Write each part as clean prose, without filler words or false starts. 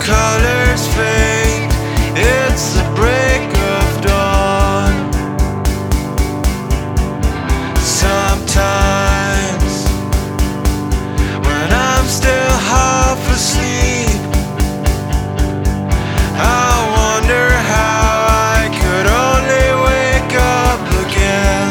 colors fade, it's the break of dawn. Sometimes when I'm still half asleep, I wonder how I could only wake up again.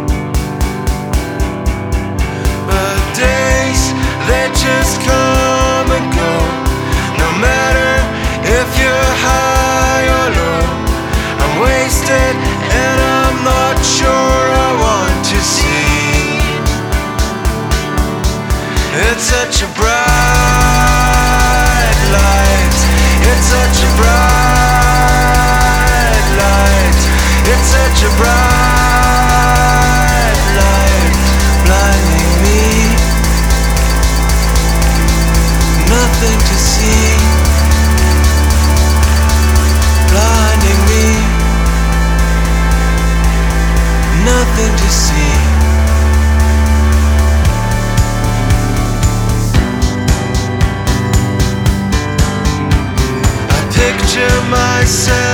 But days, they just come and go, no matter if you're high or low. I'm wasted and I'm not sure I want to see. It's such a bright light, it's such a bright light, it's such a bright light, blinding me, nothing to see, blinding me, nothing to see. I picture myself